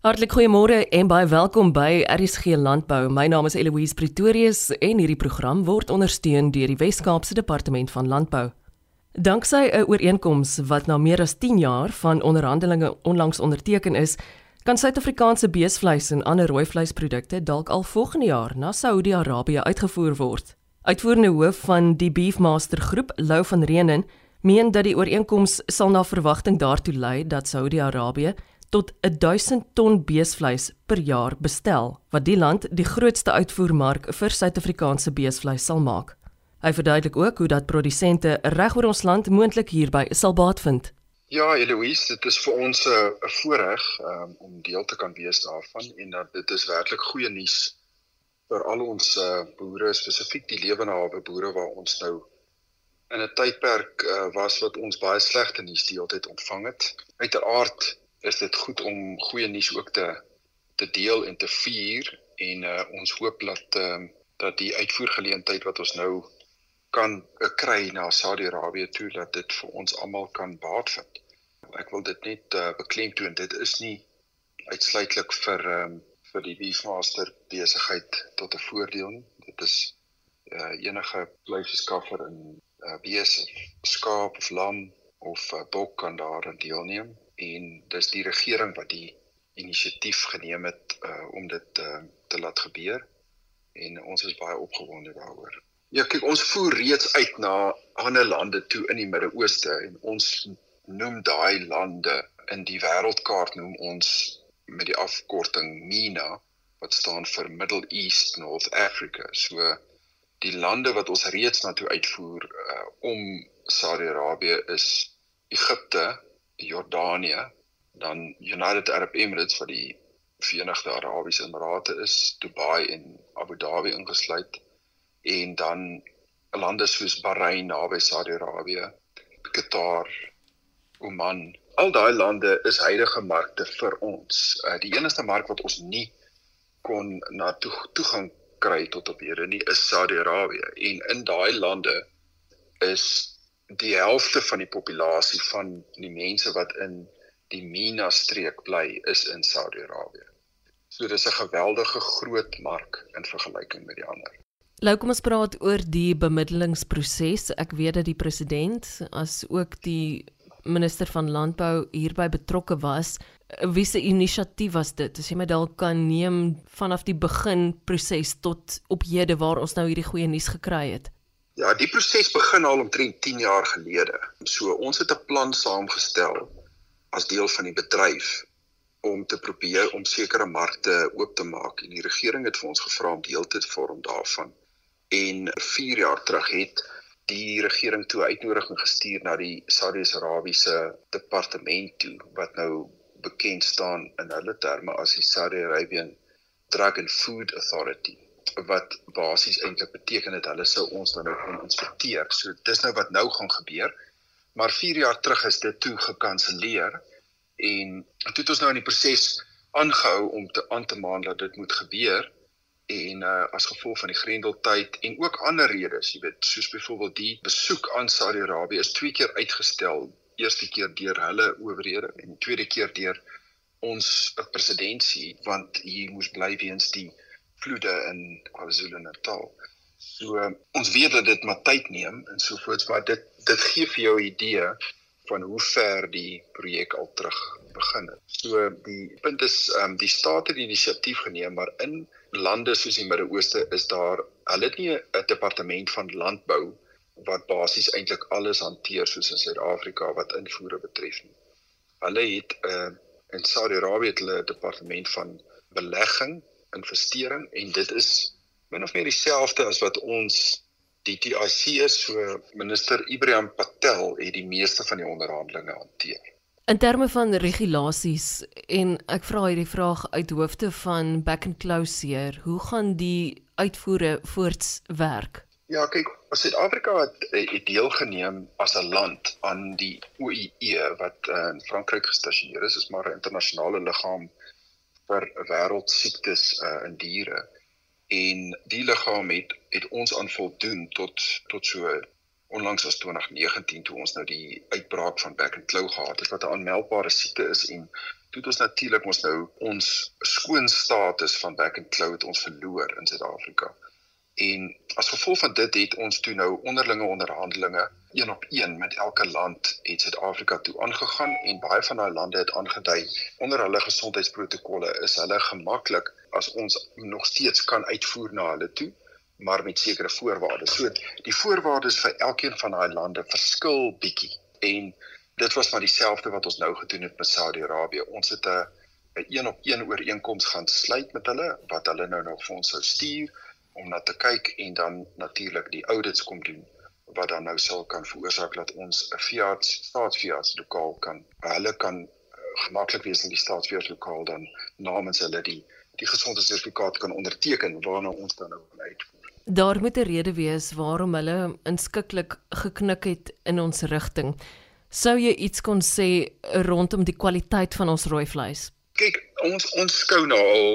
Hartlik goeiemôre en baie welkom by RSG Landbou. My naam is Eloise Pretorius en hierdie program word ondersteun deur die Wes-Kaapse Departement van Landbou. Danksy 'n ooreenkoms wat na meer as 10 jaar van onderhandelinge onlangs onderteken is, kan Suid-Afrikaanse beesvleis en ander rooivleisprodukte dalk al volgende jaar na Saudi-Arabië uitgevoer word. Uitvoerende hoof van die Beefmaster Groep, Lou van Reenen, meen dat die ooreenkoms sal na verwagting daartoe lei dat Saudi-Arabië tot 1000 ton beesvleis per jaar bestel, wat die land die grootste uitvoermark vir Suid-Afrikaanse beesvleis sal maak. Hy verduidelik ook hoe dat produsente reg oor ons land moontlik hierby sal baat vind. Ja, Eloise, dit is vir ons 'n voorreg om deel te kan wees daarvan en dat dit is werklik goeie nuus vir al ons boere, spesifiek die lewenhawe boere waar ons nou in 'n tydperk was wat ons baie slegte nuus die hele tyd ontvang het. Uiteraard is dit goed om goeie nuus ook te deel en te vier en ons hoop dat die uitvoergeleentheid wat ons nou kan kry na Saudi-Arabië toe, dat dit vir ons almal kan baat vind. Ek wil dit net beklemtoon, dit is nie uitsluitlik vir die beefmaster besigheid tot 'n voordeel nie. Dit is enige vleisverskaffer in bees, skaap of lam of bok kan daaraan deelneem. En dis die regering wat die inisiatief geneem het om dit te laat gebeur en ons is baie opgewonde daaroor. Ja, kyk, ons voer reeds uit na ander lande toe in die Midde-Ooste en ons noem daai lande in die wêreldkaart noem ons met die afkorting MENA wat staan vir Middle East, North Africa. So die lande wat ons reeds na toe uitvoer om Saudi-Arabië is Egipte, Jordanië, dan United Arab Emirates wat die Verenigde Arabiese Emirate is, Dubai en Abu Dhabi ingesluit, en dan lande soos Bahrein naby Saudi-Arabië, Qatar, Oman. Al daai lande is huidige markte vir ons. Die enigste mark wat ons nie kon na toegang kry tot op hede nie is Saudi-Arabië, en in daai lande is die helfte van die populasie van die mense wat in die MENA-streek bly, is in Saudi-Arabië. So dis 'n geweldige groot mark in vergelyking met die ander. Lou, kom ons praat oor die bemiddelingsproses. Ek weet dat die president, as ook die minister van Landbou hierby betrokke was. Wie se inisiatief was dit? As jy my dalk kan neem vanaf die beginproses tot op hede waar ons nou hierdie goeie nuus gekry het. Ja, die proses begin al omtrent 10 jaar gelede. So ons het 'n plan saamgestel as deel van die bedryf om te probeer om sekere markte oop te maak. En die regering het vir ons gevra om deel te vorm daarvan. En 4 jaar terug het die regering toe 'n uitnodiging gestuur na die Saudi-Arabiese departement toe, wat nou bekend staan in hulle terme as die Saudi Arabian Drug and Food Authority, wat basies eintlik beteken dat hulle sou ons dan nou kon inspekteer. So dis nou wat nou gaan gebeur, maar 4 jaar terug is dit toe gekanselleer en toe het ons nou in die proses aangehou om aan te maan dat dit moet gebeur en as gevolg van die Grendeltyd en ook ander redes, jy weet, soos byvoorbeeld die besoek aan Saudi-Arabië is 2 keer uitgestel, eerste keer deur hulle owerhede en tweede keer deur ons presidentsie, want hier moes bly weens die vloede in KwaZulu-Natal. So ons weet dat dit maar tyd neem en sovoorts, maar dit gee vir jou 'n idee van hoe ver die projek al terug begin het. So die punt is, die staat het die inisiatief geneem, maar in lande soos die Midde-Ooste is daar, hulle het nie 'n departement van landbou wat basies eintlik alles hanteer soos in Suid-Afrika wat invoere betref nie. Hulle het in Saudi-Arabië het hulle 'n departement van belegging, investering, en dit is min of meer dieselfde as wat ons die TIC is. So minister Ibrahim Patel het die meeste van die onderhandelinge hanteer. In terme van regulasies, en ek vra hierdie vraag uit hoofde van back and close, hoe gaan die uitvoere voorts werk? Ja, kyk, Suid-Afrika het deelgeneem as 'n land aan die OIE wat in Frankryk gestasioneer is maar 'n internasionale liggaam vir wêreldsiektes in diere. En die liggaam het ons aan voldoen tot so onlangs as 2019 toe ons nou die uitbraak van back and claw gehad het, wat 'n aanmeldbare siekte is en toe het ons natuurlik ons skoon status van back and cloud ons verloor in Suid-Afrika. En as gevolg van dit het ons toe nou onderlinge onderhandelinge, een op een met elke land het Suid-Afrika toe aangegaan en baie van daai lande het aangedui, onder hulle gesondheidsprotokolle is hulle gemaklik as ons nog steeds kan uitvoer na hulle toe, maar met sekere voorwaardes. So die voorwaardes vir elkeen van daai lande verskil bietjie. En dit was maar dieselfde wat ons nou gedoen het met Saudi-Arabië. Ons het 'n een op een ooreenkoms gaan sluit met hulle, wat hulle nou nog vir ons sou stuur, om na te kyk en dan natuurlik die audits kom doen, wat dan nou sal kan veroorsaak dat ons 'n staatsveeartslokaal hulle kan gemaklik wees in die staatsveeartslokaal dan namens hulle die gesondheidssertifikaat kan onderteken waarna ons dan nou uitvoer. Daar moet 'n rede wees waarom hulle inskikkelik geknik het in ons rigting. Sou jy iets kon sê rondom die kwaliteit van ons rooi vleis? Kyk, ons skou nou al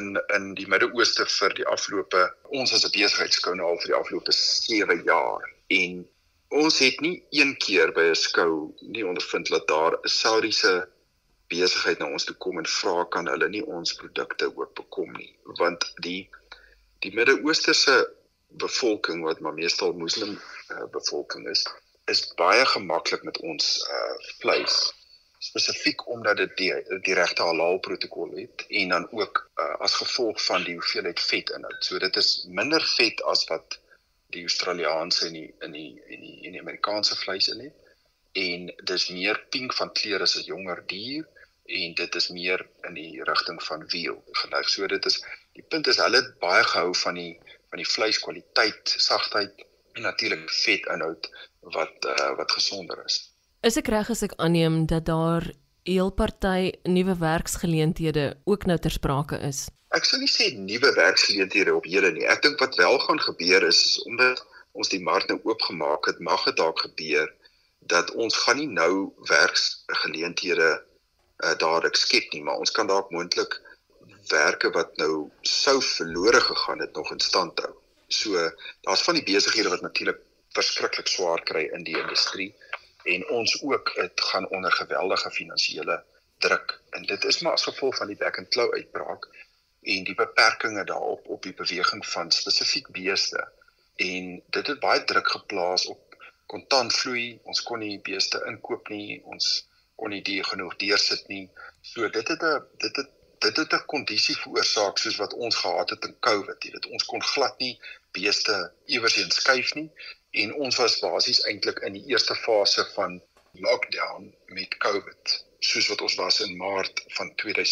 in die Midde-Ooste vir die afgelope, ons as 'n besigheid skou nou al vir die afgelope 7 jaar. En ons het nie een keer by 'n skou nie ondervind dat daar 'n Saudiese besigheid na ons toe kom en vra kan hulle nie ons produkte ook bekom nie. Want die Midde-Oosterse bevolking, wat maar meestal moslim bevolking is baie gemaklik met ons vleis. Spesifiek omdat dit die regte halal protokol het en dan ook as gevolg van die hoeveelheid vet inhoud. So dit is minder vet as wat die Australiaanse en die Amerikaanse vleis in het. En dis meer pink van kleur as 'n jonger dier en dit is meer in die rigting van veal geneig. So die punt is hulle het baie gehou van die vleiskwaliteit, sagtheid en natuurlik vetinhoud wat gesonder is. Is ek reg as ek aanneem dat daar 'n heel party nuwe werksgeleenthede ook nou ter sprake is? Ek sou nie sê nuwe werksgeleenthede op hede nie. Ek dink wat wel gaan gebeur is omdat ons die mark nou oopgemaak het, mag dit dalk gebeur dat ons gaan nie nou werksgeleenthede dadelik skep nie, maar ons kan dalk moontlik werke wat nou sou verlore gegaan het nog in stand hou. So daar's van die besighede wat natuurlik verskriklik swaar kry in die industrie en ons ook het gaan onder geweldige finansiële druk. En dit is maar as gevolg van die back and claw uitbraak en die beperkings daarop op die beweging van spesifiek beeste. En dit het baie druk geplaas op kontantvloei. Ons kon nie beeste inkoop nie, ons kon nie die genoeg deursit nie. So dit het 'n kondisie veroorsaak soos wat ons gehad het in COVID. Jy weet, ons kon glad nie beeste iewersheen skuif nie en ons was basies eintlik in die eerste fase van lockdown met COVID, soos wat ons was in Maart van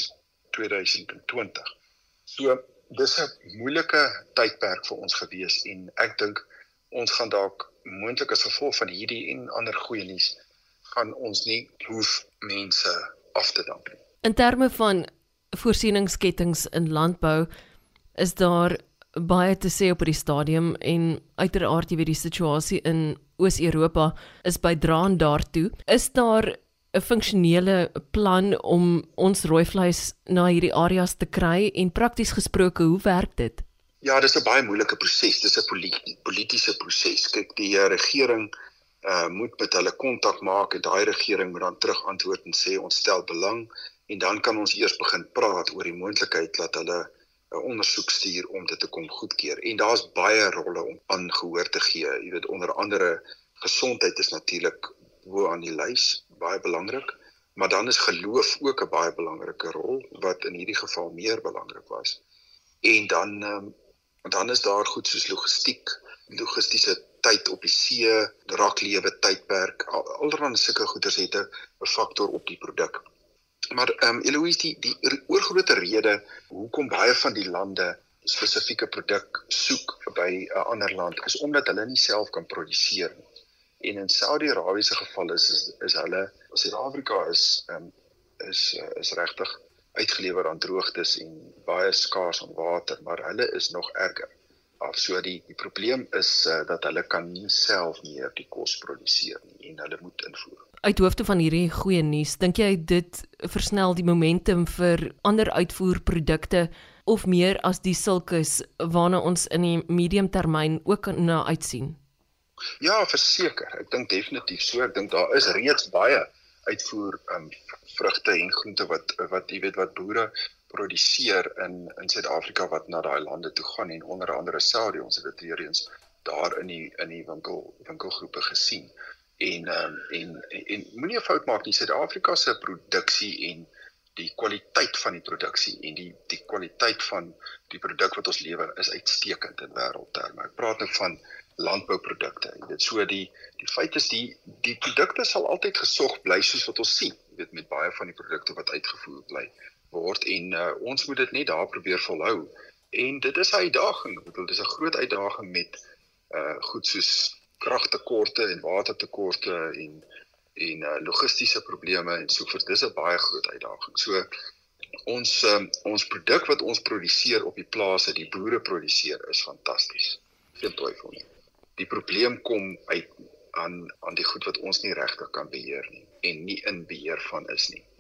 2020. So dis 'n moeilike tydperk vir ons gewees en ek dink ons gaan dalk moontlik as gevolg van hierdie en ander goeie nuus gaan ons nie hoef mense af te dank nie. In terme van voorsieningskettings in landbou is daar baie te sê op die stadium en uiteraard jy weet die situasie in Oos-Europa is bydraend daartoe. Is daar 'n funksionele plan om ons rooi vleis na hierdie areas te kry en prakties gesproke, hoe werk dit? Ja, dis 'n baie moeilike proses, dis 'n politiese proses. Kyk, die regering moet met hulle kontak maak en daai regering moet dan terug antwoord en sê ons stel belang en dan kan ons eers begin praat oor die moontlikheid dat hulle 'n ondersoek stuur om dit te kom goedkeur. En daar's baie rolle om aangehoor te gee. Jy weet, onder andere gesondheid is natuurlik bo aan die lys, baie belangrik, maar dan is geloof ook 'n baie belangrike rol wat in hierdie geval meer belangrik was. En dan is daar goed soos logistiese tyd op die see, raklewe tydperk, allerhande sulke goeders het 'n faktor op die produk. Maar Eloise, die oorgrote rede hoekom baie van die lande spesifieke produk soek by 'n ander land is omdat hulle nie self kan produseer nie. En in Saudi-Arabië se geval is hulle, Suid-Afrika is regtig uitgelewer aan droogtes en baie skaars aan water, maar hulle is nog erger. So die probleem is dat hulle kan nie self meer die kos produseer nie en hulle moet invoer. Uit hoofde van hierdie goeie nuus, dink jy dit versnel die momentum vir ander uitvoerprodukte of meer as die sulkes waarna ons in die mediumtermyn ook na uitsien? Ja, verseker. Ek dink definitief so. Ek dink daar is reeds baie uitvoer vrugte en groente wat jy weet wat boere produseer in Suid-Afrika wat na daai lande toe gaan en onder andere Saudi, ons het dit weer eens daar in die winkelgroepe gesien. En moenie 'n fout maak nie, Suid-Afrika se produksie en die kwaliteit van die produksie en die kwaliteit van die produk wat ons lewer is uitstekend in wêreldterme. Ek praat nou van landbouprodukte. Jy weet, so die feit is die produkte sal altyd gesog bly soos wat ons sien. Jy weet, met baie van die produkte wat uitgevoer word en ons moet dit net daar probeer volhou. En dit is 'n uitdaging. Ek bedoel, dis 'n groot uitdaging met goed soos kragtekorte en watertekorte en logistiese probleme en so voort. Dis 'n baie groot uitdaging. So ons produk wat ons produseer op die plase, die boere produseer, is fantasties. Geen twyfel nie. Die probleem kom uit aan die goed wat ons nie regtig kan beheer nie en nie in beheer van is nie.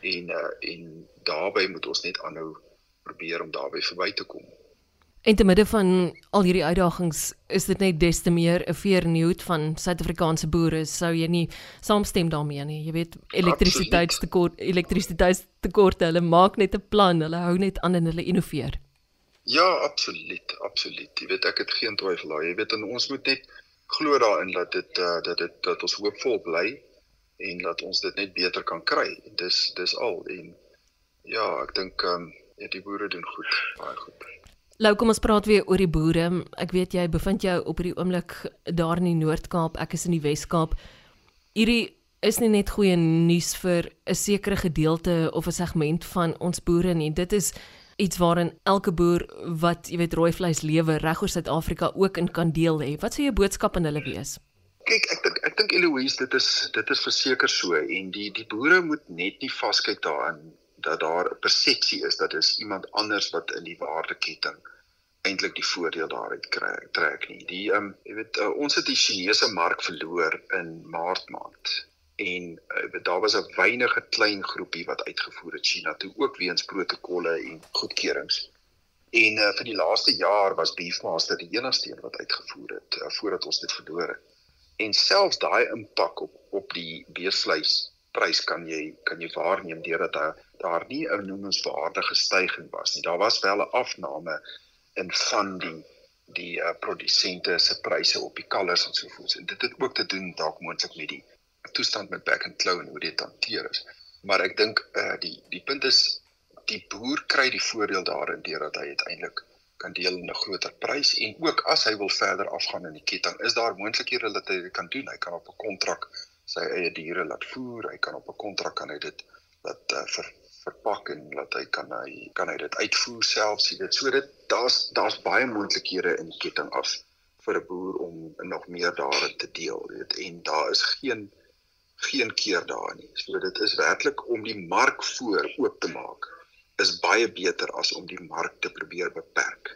En daarbey moet ons net aanhou probeer om daarbey verby te kom. En te midde van al hierdie uitdagings is dit net des te meer 'n veer in die hoed van Suid-Afrikaanse boere, sou jy nie saamstem daarmee nie. Jy weet, elektrisiteitstekorte, hulle maak net 'n plan, hulle hou net aan en hulle innoveer. Ja, absoluut. Jy weet, ek het geen twyfel daar. Jy weet, en ons moet net glo daarin dat ons hoopvol bly en dat ons dit net beter kan kry. Dis al. En ja, ek dink die boere doen goed, baie goed. Lou, kom ons praat weer oor die boere. Ek weet jy bevind jou op hierdie oomblik daar in die Noord-Kaap, ek is in die Wes-Kaap. Hierdie is nie net goeie nuus vir 'n sekere gedeelte of 'n segment van ons boere nie. Dit is iets waarin elke boer wat, jy weet, rooi vleis lewer reg oor Suid-Afrika ook in kan deel hê. Wat sou jou boodskap aan hulle wees? Kyk, ek dink Eloise, dit is verseker so en die boere moet net nie vaskyk daarin dat daar 'n persepsie is dat is iemand anders wat in die waardeketting eintlik die voordeel daaruit trek nie. Jy weet, ons het die Chinese mark verloor in Maart maand en daar was 'n weinige klein groepie wat uitgevoer het China toe, ook weens protokolle en goedkeurings. En vir die laaste jaar was Beefmaster die enigste een wat uitgevoer het voordat ons dit verloor het. En selfs daai impak op die beesvleisprys kan jy waarneem deurdat daar nie 'n noemenswaardige stygings was nie. Daar was wel 'n afname in van die produsente se pryse op die kalvers en so voort. En dit het ook te doen dalk moontlik met die toestand met back and claw en hoe dit hanteer is. Maar ek dink die punt is die boer kry die voordeel daarin deurdat hy uiteindelik kan deel in 'n groter prys en ook as hy wil verder afgaan in die ketting, is daar moontlikhede dat hy dit kan doen. Hy kan op 'n kontrak sy eie diere laat voer, hy kan op 'n kontrak kan hy dit laat verpak en laat hy kan hy dit uitvoer selfs, jy weet. So daar's baie moontlikhede in die ketting af vir 'n boer om nog meer daarin te deel, weet, en daar is geen keer daar nie. So dit is werklik om die mark oop te maak is baie beter as om die mark te probeer beperk.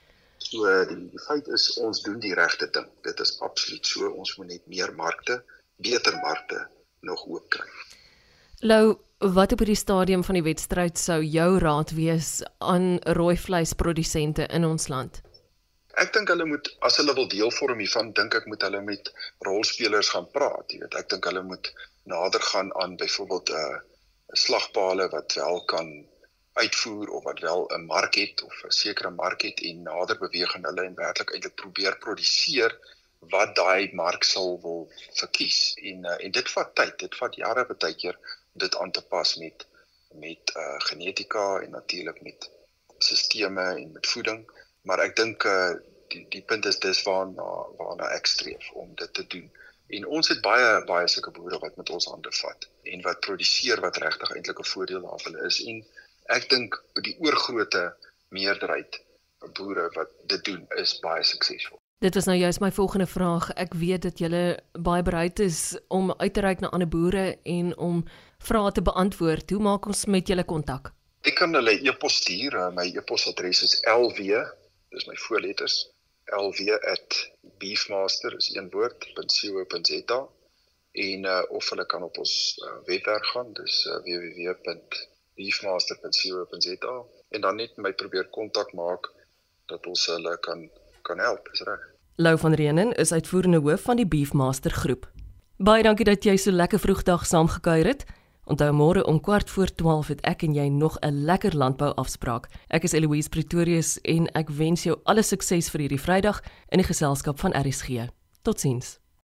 So die feit is ons doen die regte ding. Dit is absoluut so. Ons moet net meer markte, beter markte nog oop kry. Lou, wat op hierdie stadium van die wedstryd sou jou raad wees aan rooi vleisprodusente in ons land? Ek dink hulle moet, as hulle wil deel vorm hiervan, dink ek moet hulle met rolspelers gaan praat, jy weet. Ek dink hulle moet nader gaan aan byvoorbeeld slagpale wat wel kan uitvoer of wat wel 'n mark het of 'n sekere mark het en nader beweeg aan hulle en werklik eintlik probeer produseer wat daai mark sal wil verkies. En dit vat tyd, dit vat jare baie keer om dit aan te pas met genetika en natuurlik met sisteme en met voeding. Maar ek dink die punt is dis waarna ek streef om dit te doen. En ons het baie sulke boere wat met ons hande vat en wat produseer wat regtig eintlik 'n voordeel daar vir hulle is. En ek dink die oorgrootste meerderheid boere wat dit doen is baie suksesvol. Dit was nou juist my volgende vraag. Ek weet dat julle baie bereid is om uit te reik na ander boere en om vrae te beantwoord. Hoe maak ons met julle kontak? Ek kan hulle e-pos stuur. My e-posadres is LW, dis my voorletters, lw@beefmaster is een woord.co.za en of hulle kan op ons webwerf gaan, dis www.beefmaster.co.za en dan net my probeer kontak maak dat ons hulle kan help, is reg. Lou van Reenen is uitvoerende hoof van die Beefmaster groep. Baie dankie dat jy so lekker vroegdag saamgekuier het. Onthou môre om 11:15 het ek en jy nog 'n lekker landbou afspraak. Ek is Eloise Pretorius en ek wens jou alle sukses vir hierdie Vrydag in die geselskap van RSG. Totsiens.